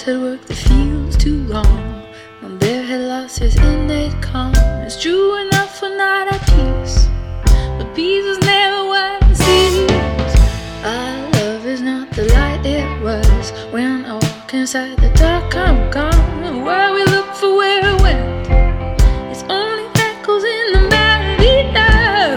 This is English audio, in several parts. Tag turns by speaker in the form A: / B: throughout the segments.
A: had worked the fields too long. My bear had lost his innate calm. It's true enough we're not at peace, but peace is never what it seems. Our love is not the light it was. When I walk inside the dark, I'm gone. And where we look for where it went, it's only echoes in the melody now.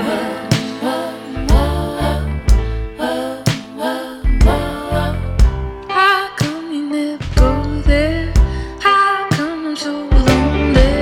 A: How come you never go there? How come I'm so lonely?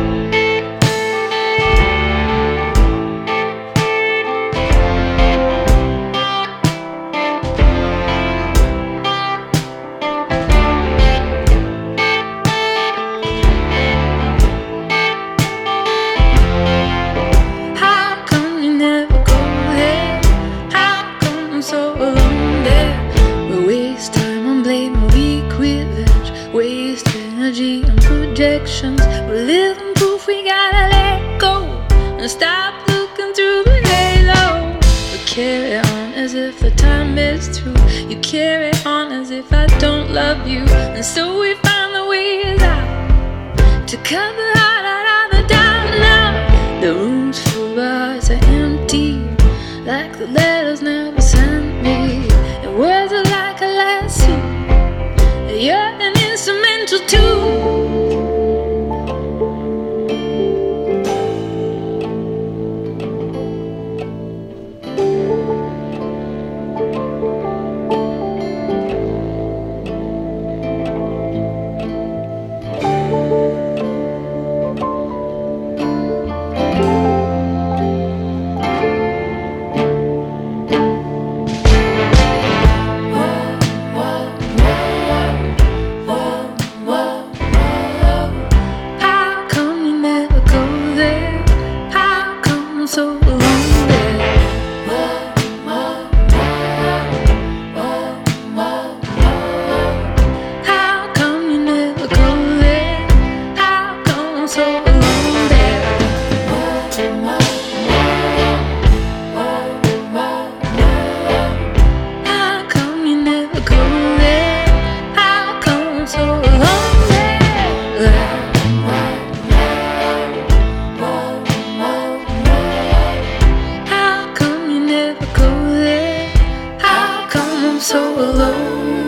A: How come you never go there? How come I'm so alone there? We waste time on blame, weak revenge, waste energy on projections. We're living proof we gotta let go and stop looking through the halo. We carry on as if the time is through. You carry on as if I don't love you, and so we find the ways out to cut the heart out of the doubt now. The room's full, but hearts are empty, like the letters never sent me. And words are like a lasso, and you're an instrumental too. How come you never go there? How come I'm so lonely? How come you never go there? How come I'm so lonely? How come you never go there? How come I'm so lonely? How come you never go there? How come I'm so alone?